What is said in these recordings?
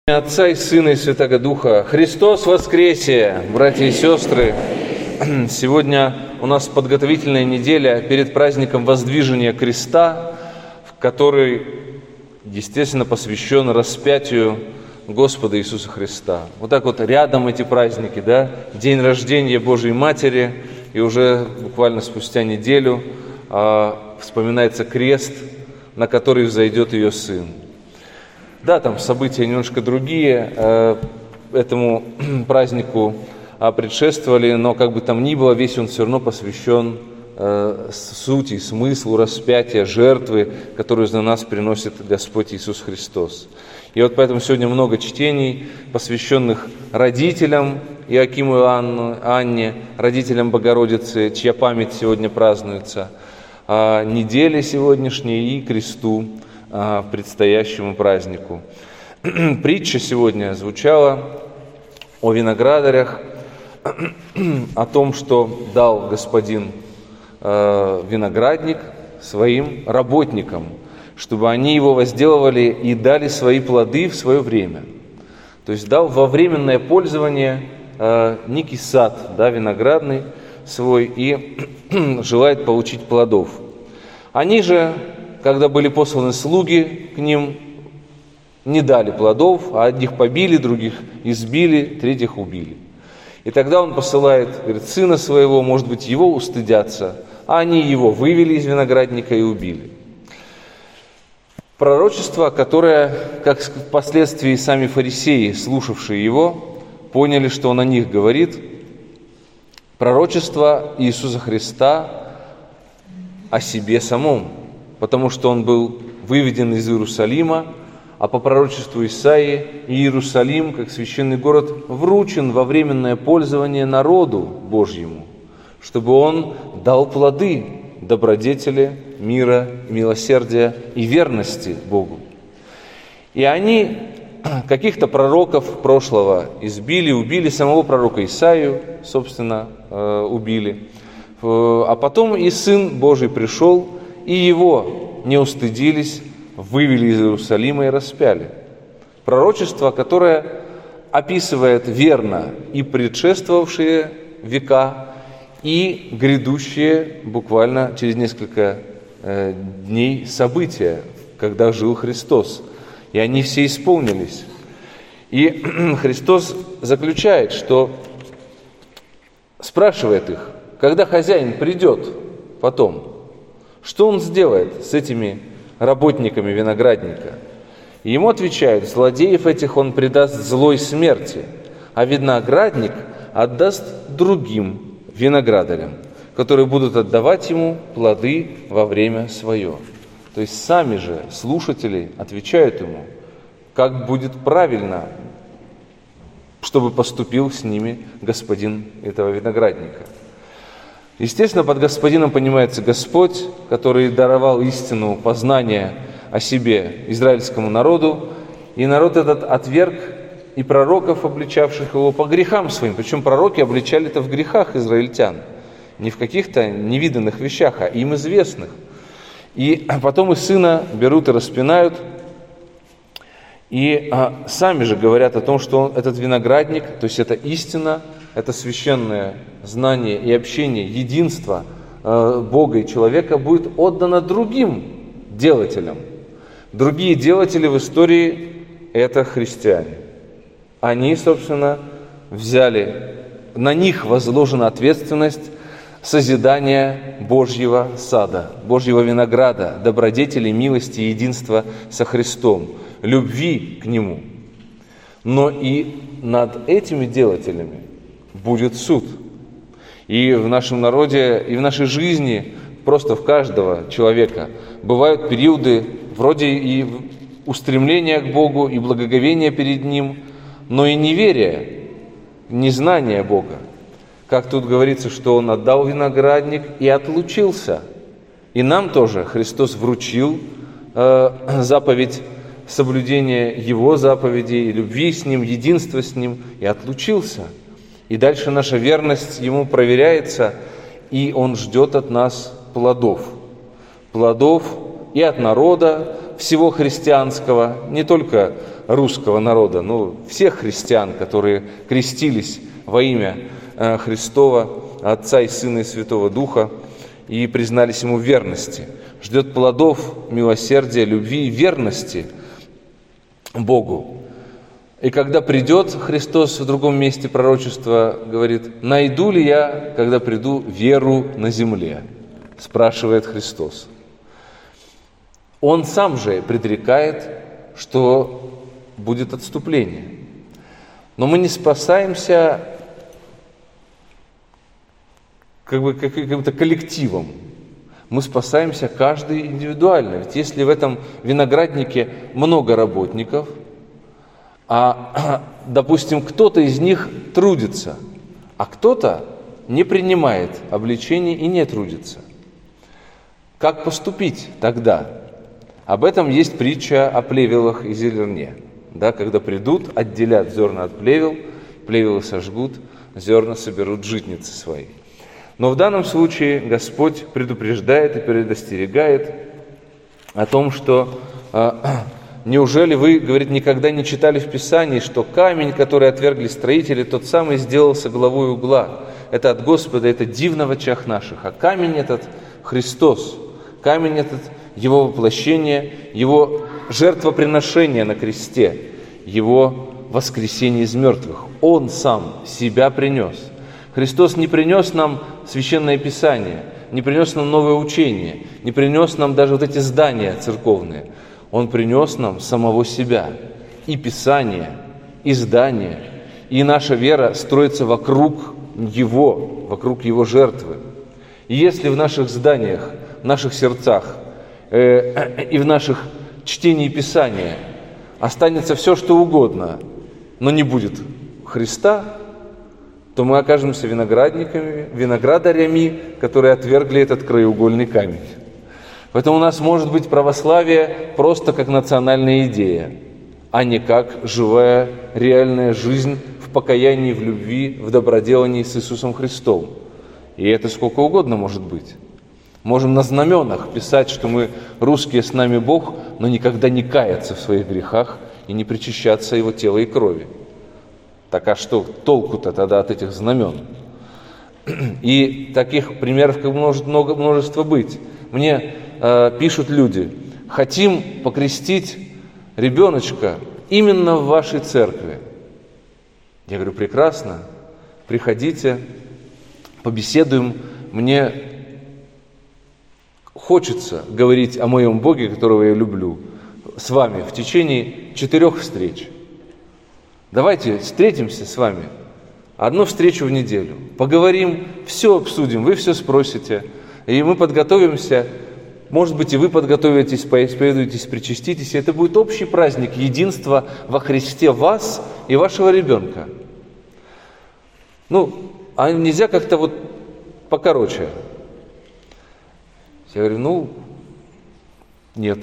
Отца и Сына и Святаго Духа. Христос воскресе, братья и сестры! Сегодня у нас подготовительная неделя перед праздником Воздвижения Креста, который, естественно, посвящен распятию Господа Иисуса Христа. Вот так вот рядом эти праздники, да? День рождения Божией Матери, и уже буквально спустя неделю вспоминается крест, на который взойдет ее Сын. Да, там события немножко другие, этому празднику предшествовали, но как бы там ни было, весь он все равно посвящен сути, смыслу распятия, жертвы, которую за нас приносит Господь Иисус Христос. И вот поэтому сегодня много чтений, посвященных родителям Иоакиму и Анне, родителям Богородицы, чья память сегодня празднуется, неделе сегодняшней и кресту, предстоящему празднику. Притча сегодня звучала о виноградарях, о том, что дал Господин виноградник своим работникам, чтобы они его возделывали и дали свои плоды в свое время. То есть дал во временное пользование некий сад, да, виноградный свой, и желает получить плодов. Они же, когда были посланы слуги к ним, не дали плодов, а одних побили, других избили, третьих убили. И тогда он посылает, говорит, сына своего, может быть, его устыдятся, а они его вывели из виноградника и убили. Пророчество, которое, как впоследствии сами фарисеи, слушавшие его, поняли, что он о них говорит, пророчество Иисуса Христа о себе самом, потому что он был выведен из Иерусалима, а по пророчеству Исаии Иерусалим, как священный город, вручен во временное пользование народу Божьему, чтобы он дал плоды добродетели, мира, милосердия и верности Богу. И они каких-то пророков прошлого избили, убили, самого пророка Исаию, собственно, убили. А потом и Сын Божий пришел, и его не устыдились, вывели из Иерусалима и распяли. Пророчество, которое описывает верно и предшествовавшие века, и грядущие буквально через несколько дней события, когда жил Христос. И они все исполнились. И Христос заключает, что спрашивает их, когда хозяин придет потом, что он сделает с этими работниками виноградника? И ему отвечают, злодеев этих он предаст злой смерти, а виноградник отдаст другим виноградарям, которые будут отдавать ему плоды во время свое. То есть сами же слушатели отвечают ему, как будет правильно, чтобы поступил с ними господин этого виноградника. Естественно, под господином понимается Господь, который даровал истину познания о себе израильскому народу, и народ этот отверг и пророков, обличавших его по грехам своим. Причем пророки обличали это в грехах израильтян, не в каких-то невиданных вещах, а им известных. И потом и сына берут и распинают, и сами же говорят о том, что этот виноградник, то есть это истина, это священное знание и общение, единство Бога и человека будет отдано другим делателям. Другие делатели в истории – это христиане. Они, собственно, взяли, на них возложена ответственность созидания Божьего сада, Божьего винограда, добродетели, милости и единства со Христом, любви к Нему. Но и над этими делателями будет суд. И в нашем народе, и в нашей жизни, просто в каждого человека бывают периоды вроде и устремления к Богу, и благоговения перед Ним, но и неверия, незнания Бога. Как тут говорится, что Он отдал виноградник и отлучился. И нам тоже Христос вручил заповедь соблюдения Его заповедей, любви с Ним, единства с Ним, и отлучился. И дальше наша верность Ему проверяется, и Он ждет от нас плодов. Плодов и от народа всего христианского, не только русского народа, но всех христиан, которые крестились во имя Христова, Отца и Сына и Святого Духа, и признались Ему в верности. Ждет плодов милосердия, любви и верности Богу. И когда придет Христос, в другом месте пророчества говорит: «Найду ли я, когда приду, веру на земле?» Спрашивает Христос. Он сам же предрекает, что будет отступление. Но мы не спасаемся каким-то коллективом. Мы спасаемся каждый индивидуально. Ведь если в этом винограднике много работников, а, допустим, кто-то из них трудится, а кто-то не принимает обличений и не трудится, как поступить тогда? Об этом есть притча о плевелах и зерне. Да, когда придут, отделят зерна от плевел, плевелы сожгут, зерна соберут житницы свои. Но в данном случае Господь предупреждает и предостерегает о том, что неужели вы, говорит, никогда не читали в Писании, что камень, который отвергли строители, тот самый сделался главой угла. Это от Господа, это дивно в очах наших. А камень этот Христос, камень этот Его воплощение, Его жертвоприношение на кресте, Его воскресение из мертвых. Он сам себя принес. Христос не принес нам Священное Писание, не принес нам новое учение, не принес нам даже вот эти здания церковные. Он принес нам самого себя. И Писание, и здание, и наша вера строится вокруг Его жертвы. И если в наших зданиях, в наших сердцах и в наших чтении Писания останется все, что угодно, но не будет Христа, то мы окажемся виноградарями, которые отвергли этот краеугольный камень. Поэтому у нас может быть православие просто как национальная идея, а не как живая, реальная жизнь в покаянии, в любви, в доброделании с Иисусом Христом. И это сколько угодно может быть. Можем на знаменах писать, что мы русские, с нами Бог, но никогда не каяться в своих грехах и не причащаться Его тела и крови. Так а что толку-то тогда от этих знамен? И таких примеров может множество быть. Мне пишут люди: хотим покрестить ребеночка именно в вашей церкви. Я говорю: прекрасно, приходите, побеседуем. Мне хочется говорить о моем Боге, которого я люблю, с вами в течение 4 встреч. Давайте встретимся с вами, 1 встречу в неделю, поговорим, все обсудим, вы все спросите, и мы подготовимся. Может быть, и вы подготовитесь, поисповедуетесь, причаститесь, и это будет общий праздник единства во Христе вас и вашего ребенка. А нельзя как-то вот покороче? Я говорю: нет.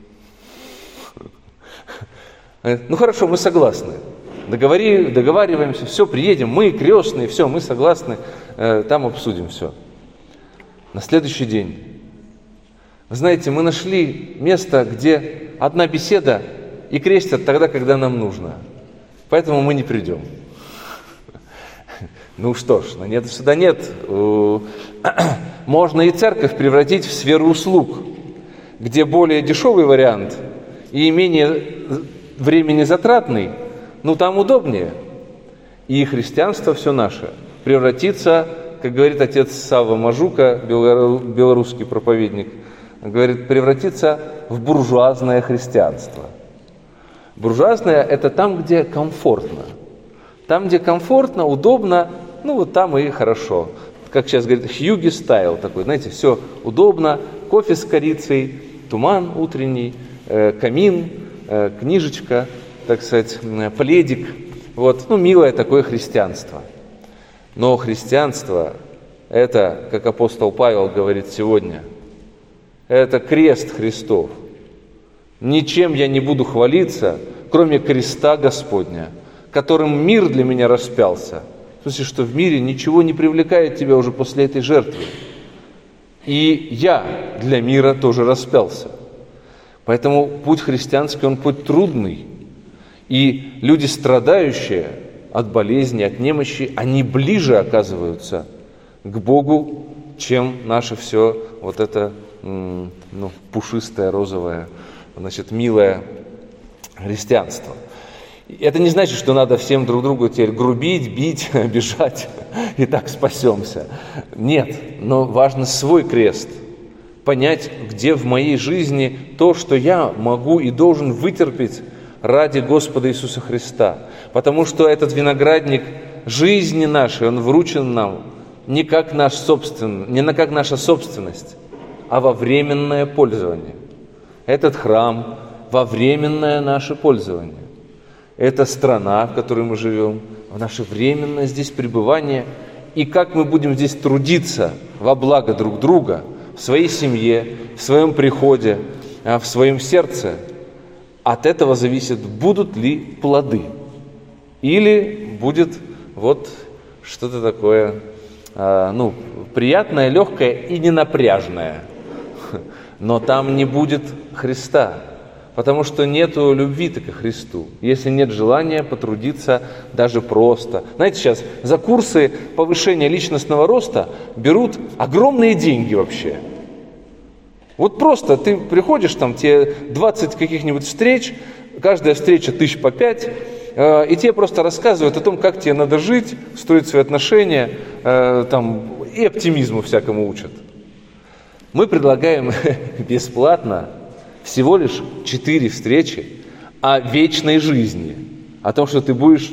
Хорошо, мы согласны. Договариваемся, все, приедем, мы крестные, все, мы согласны, там обсудим все. На следующий день, вы знаете, мы нашли место, где одна беседа и крестят тогда, когда нам нужно. Поэтому мы не придем. Что ж, нет, сюда нет. Можно и церковь превратить в сферу услуг, где более дешевый вариант и менее времени затратный, там удобнее. И христианство все наше превратится, как говорит отец Савва Мажука, белорусский проповедник, говорит, превратится в буржуазное христианство. Буржуазное – это там, где комфортно. Там, где комфортно, удобно, там и хорошо. Как сейчас говорят, хьюги стайл такой, знаете, все удобно, кофе с корицей, туман утренний, камин, книжечка, так сказать, пледик. Милое такое христианство. Но христианство – это, как апостол Павел говорит сегодня, это крест Христов. Ничем я не буду хвалиться, кроме креста Господня, которым мир для меня распялся. В смысле, что в мире ничего не привлекает тебя уже после этой жертвы. И я для мира тоже распялся. Поэтому путь христианский, он путь трудный. И люди, страдающие от болезни, от немощи, они ближе оказываются к Богу, чем наше все вот это пушистое, розовое, милое христианство. Это не значит, что надо всем друг другу теперь грубить, бить, обижать, и так спасемся. Нет, но важно свой крест, понять, где в моей жизни то, что я могу и должен вытерпеть ради Господа Иисуса Христа. Потому что этот виноградник жизни нашей, он вручен нам не как наша собственность, а во временное пользование. Этот храм во временное наше пользование. Это страна, в которой мы живем, в наше временное здесь пребывание. И как мы будем здесь трудиться во благо друг друга, в своей семье, в своем приходе, в своем сердце, от этого зависит, будут ли плоды. Или будет вот что-то такое, приятное, легкое и ненапряжное. Но там не будет Христа, потому что нету любви-то ко Христу, если нет желания потрудиться даже просто. Знаете, сейчас за курсы повышения личностного роста берут огромные деньги вообще. Вот просто ты приходишь, там тебе 20 каких-нибудь встреч, каждая встреча 1000 по 5, и тебе просто рассказывают о том, как тебе надо жить, строить свои отношения, и оптимизму всякому учат. Мы предлагаем бесплатно всего лишь 4 встречи о вечной жизни, о том, что ты будешь,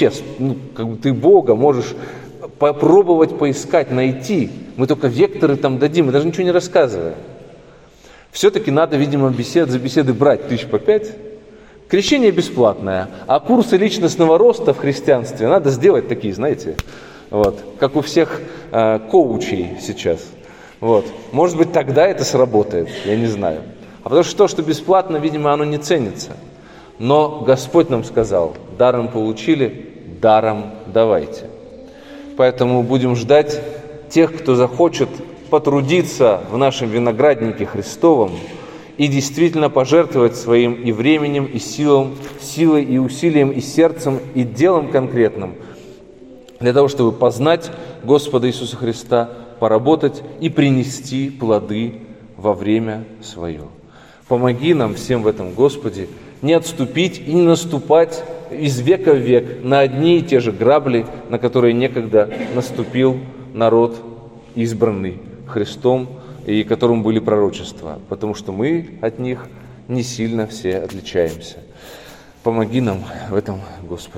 ты Бога можешь попробовать поискать, найти. Мы только векторы там дадим, мы даже ничего не рассказываем. Все-таки надо, видимо, за беседы брать 1000 по 5. Крещение бесплатное, а курсы личностного роста в христианстве надо сделать такие, знаете, как у всех коучей сейчас. Может быть, тогда это сработает, я не знаю. А потому что то, что бесплатно, видимо, оно не ценится. Но Господь нам сказал: даром получили, даром давайте. Поэтому будем ждать тех, кто захочет потрудиться в нашем винограднике Христовом и действительно пожертвовать своим и временем, и силой, и усилием, и сердцем, и делом конкретным, для того, чтобы познать Господа Иисуса Христа, поработать и принести плоды во время свое. Помоги нам всем в этом, Господи, не отступить и не наступать из века в век на одни и те же грабли, на которые некогда наступил народ избранный Христом, и которым были пророчества, потому что мы от них не сильно все отличаемся. Помоги нам в этом, Господи.